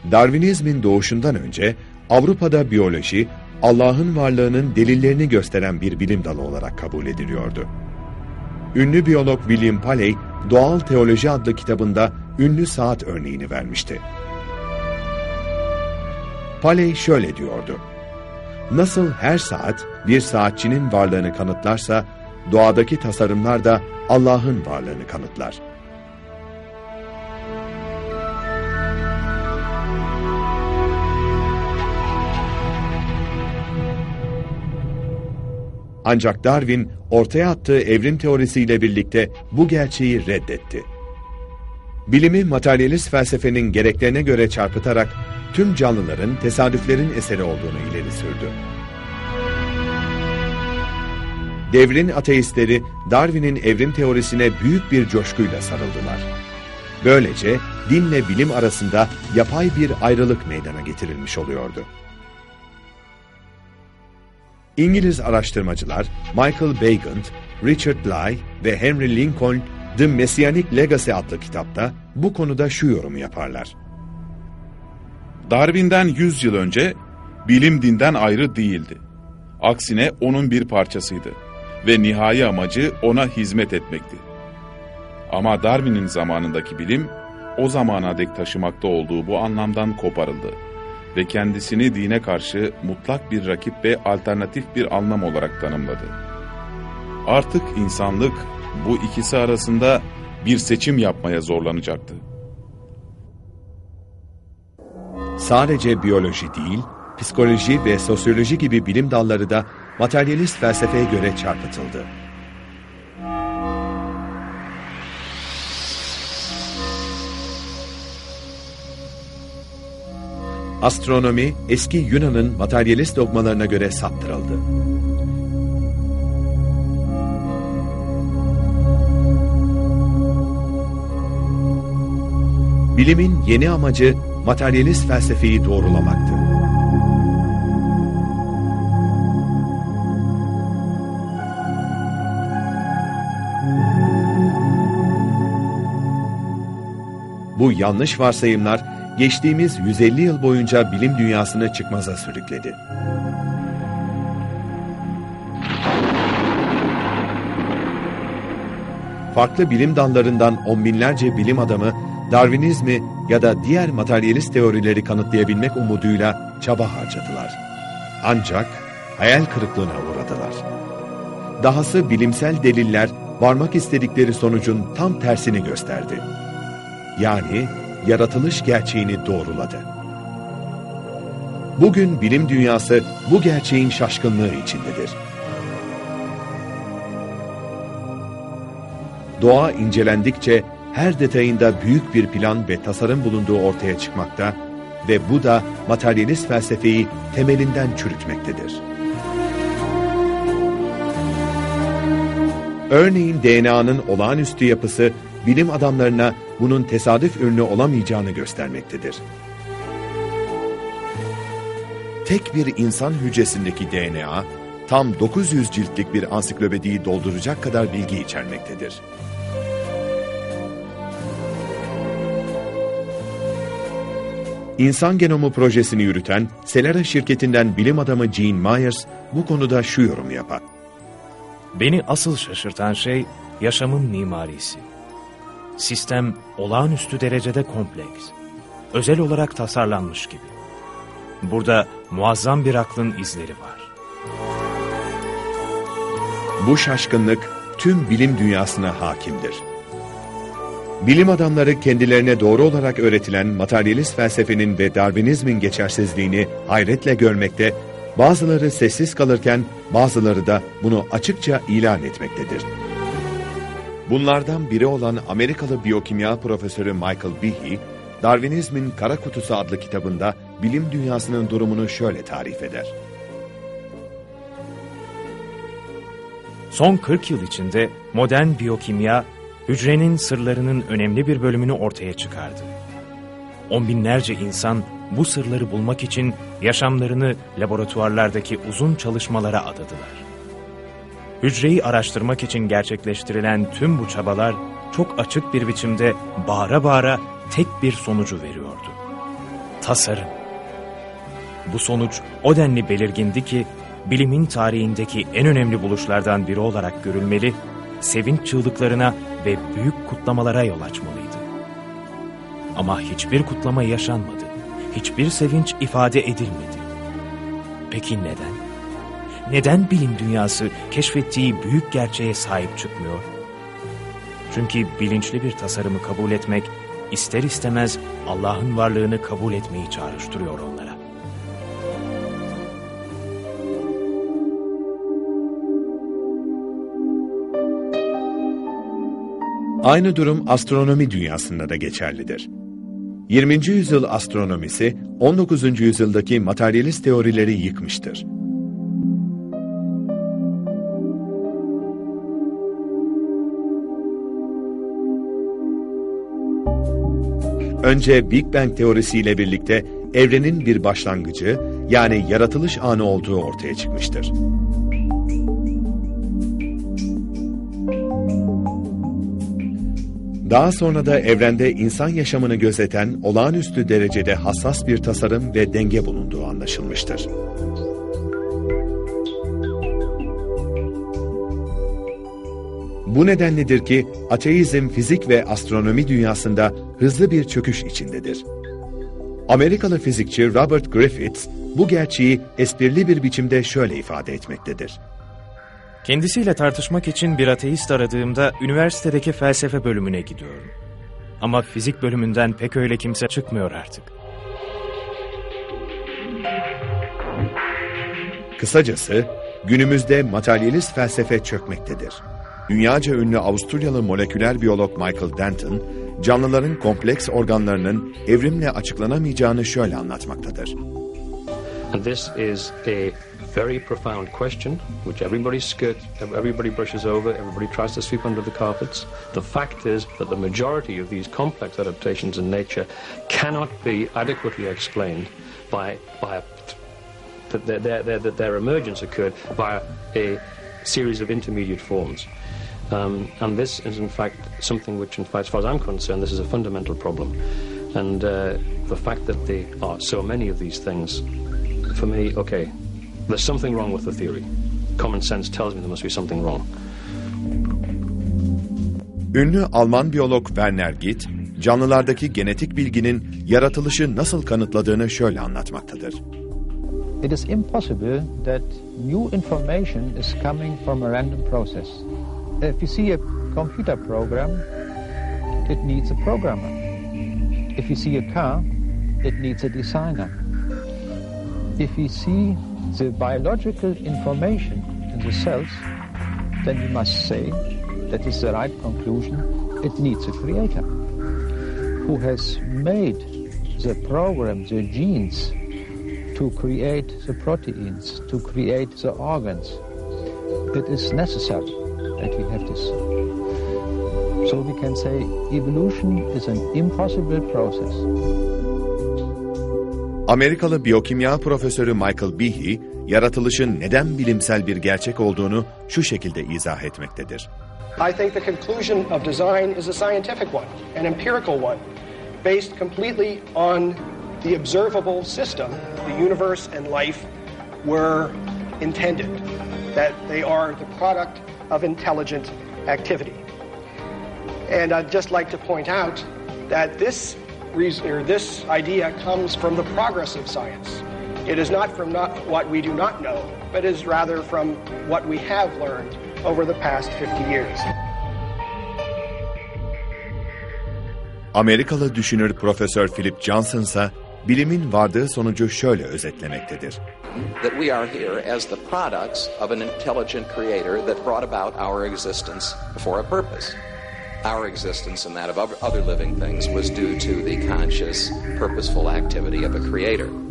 Darwinizmin doğuşundan önce Avrupa'da biyoloji, Allah'ın varlığının delillerini gösteren bir bilim dalı olarak kabul ediliyordu. Ünlü biyolog William Paley, Doğal Teoloji adlı kitabında ünlü saat örneğini vermişti. Paley şöyle diyordu: "Nasıl her saat bir saatçinin varlığını kanıtlarsa, doğadaki tasarımlar da Allah'ın varlığını kanıtlar." Ancak Darwin, ortaya attığı evrim teorisiyle birlikte bu gerçeği reddetti. Bilimi materyalist felsefenin gereklerine göre çarpıtarak tüm canlıların tesadüflerin eseri olduğunu ileri sürdü. Devrin ateistleri Darwin'in evrim teorisine büyük bir coşkuyla sarıldılar. Böylece dinle bilim arasında yapay bir ayrılık meydana getirilmiş oluyordu. İngiliz araştırmacılar Michael Bagant, Richard Lye ve Henry Lincoln, The Messianic Legacy adlı kitapta bu konuda şu yorumu yaparlar: Darwin'den 100 yıl önce bilim dinden ayrı değildi. Aksine onun bir parçasıydı ve nihai amacı ona hizmet etmekti. Ama Darwin'in zamanındaki bilim, o zamana dek taşımakta olduğu bu anlamdan koparıldı ve kendisini dine karşı mutlak bir rakip ve alternatif bir anlam olarak tanımladı. Artık insanlık bu ikisi arasında bir seçim yapmaya zorlanacaktı. Sadece biyoloji değil, psikoloji ve sosyoloji gibi bilim dalları da materyalist felsefeye göre çarpıtıldı. Astronomi, eski Yunan'ın materyalist dogmalarına göre saptırıldı. Bilimin yeni amacı materyalist felsefeyi doğrulamaktı. Bu yanlış varsayımlar geçtiğimiz 150 yıl boyunca bilim dünyasını çıkmaza sürükledi. Farklı bilim dallarından on binlerce bilim adamı Darwinizmi ya da diğer materyalist teorileri kanıtlayabilmek umuduyla çaba harcadılar. Ancak hayal kırıklığına uğradılar. Dahası bilimsel deliller varmak istedikleri sonucun tam tersini gösterdi. Yani yaratılış gerçeğini doğruladı. Bugün bilim dünyası bu gerçeğin şaşkınlığı içindedir. Doğa incelendikçe her detayında büyük bir plan ve tasarım bulunduğu ortaya çıkmakta ve bu da materyalist felsefeyi temelinden çürütmektedir. Örneğin DNA'nın olağanüstü yapısı bilim adamlarına bunun tesadüf ürünü olamayacağını göstermektedir. Tek bir insan hücresindeki DNA, tam 900 ciltlik bir ansiklopediyi dolduracak kadar bilgi içermektedir. İnsan Genomu projesini yürüten Celera şirketinden bilim adamı Gene Myers bu konuda şu yorumu yapar: "Beni asıl şaşırtan şey yaşamın mimarisi. Sistem olağanüstü derecede kompleks, özel olarak tasarlanmış gibi. Burada muazzam bir aklın izleri var." Bu şaşkınlık tüm bilim dünyasına hakimdir. Bilim adamları kendilerine doğru olarak öğretilen materyalist felsefenin ve Darwinizmin geçersizliğini hayretle görmekte, bazıları sessiz kalırken bazıları da bunu açıkça ilan etmektedir. Bunlardan biri olan Amerikalı biyokimya profesörü Michael Behe, Darwinizmin Kara Kutusu adlı kitabında bilim dünyasının durumunu şöyle tarif eder: Son 40 yıl içinde modern biyokimya, hücrenin sırlarının önemli bir bölümünü ortaya çıkardı. On binlerce insan bu sırları bulmak için yaşamlarını laboratuvarlardaki uzun çalışmalara adadılar. Hücreyi araştırmak için gerçekleştirilen tüm bu çabalar çok açık bir biçimde bağıra bağıra tek bir sonucu veriyordu. tasarım. Bu sonuç o denli belirgindi ki, bilimin tarihindeki en önemli buluşlardan biri olarak görülmeli, sevinç çığlıklarına ve büyük kutlamalara yol açmalıydı. Ama hiçbir kutlama yaşanmadı, hiçbir sevinç ifade edilmedi. Peki neden? Neden bilim dünyası keşfettiği büyük gerçeğe sahip çıkmıyor? Çünkü bilinçli bir tasarımı kabul etmek, ister istemez Allah'ın varlığını kabul etmeyi çağrıştırıyor onlara. Aynı durum astronomi dünyasında da geçerlidir. 20. yüzyıl astronomisi 19. yüzyıldaki materyalist teorileri yıkmıştır. Önce Big Bang teorisiyle birlikte evrenin bir başlangıcı, yani yaratılış anı olduğu ortaya çıkmıştır. Daha sonra da evrende insan yaşamını gözeten olağanüstü derecede hassas bir tasarım ve denge bulunduğu anlaşılmıştır. Bu nedenledir ki ateizm fizik ve astronomi dünyasında hızlı bir çöküş içindedir. Amerikalı fizikçi Robert Griffiths bu gerçeği esprili bir biçimde şöyle ifade etmektedir. Kendisiyle tartışmak için bir ateist aradığımda üniversitedeki felsefe bölümüne gidiyorum. Ama fizik bölümünden pek öyle kimse çıkmıyor artık. Kısacası günümüzde materyalist felsefe çökmektedir. Dünyaca ünlü Avusturyalı moleküler biyolog Michael Denton, canlıların kompleks organlarının evrimle açıklanamayacağını şöyle anlatmaktadır. And this is a very profound question, which everybody brushes over, everybody tries to sweep under the carpets. The fact is that the majority of these complex adaptations in nature cannot be adequately explained that their emergence occurred via a series of intermediate forms. And this is in fact something which, in fact, as far as I'm concerned, this is a fundamental problem. And the fact that there are so many of these things, for me, okay, there's something wrong with the theory. Common sense tells me there must be something wrong. Ünlü Alman biyolog Werner Gitt, canlılardaki genetik bilginin yaratılışı nasıl kanıtladığını şöyle anlatmaktadır. It is impossible that new information is coming from a random process. If you see a computer program, it needs a programmer. If you see a car, it needs a designer. If you see the biological information in the cells, then you must say that is the right conclusion. It needs a creator who has made the program, the genes, to create the proteins, to create the organs. It is necessary that we have this. So we can say evolution is an impossible process. Amerikalı biyokimya profesörü Michael Behe, yaratılışın neden bilimsel bir gerçek olduğunu şu şekilde izah etmektedir. I think the conclusion of design is a scientific one, an empirical one, based completely on the observable system. The universe and life were intended, that they are the product of intelligent activity. And I'd just like to point out that this idea comes from the progress of science. It is not from what we do not know, but is rather from what we have learned over the past 50 years. Amerikalı düşünür Profesör Philip Johnson ise bilimin vardığı sonucu şöyle özetlemektedir. That we are here as the products of an intelligent creator that brought about our existence for a purpose. Our existence and that of other living things was due to the conscious, purposeful activity of a creator.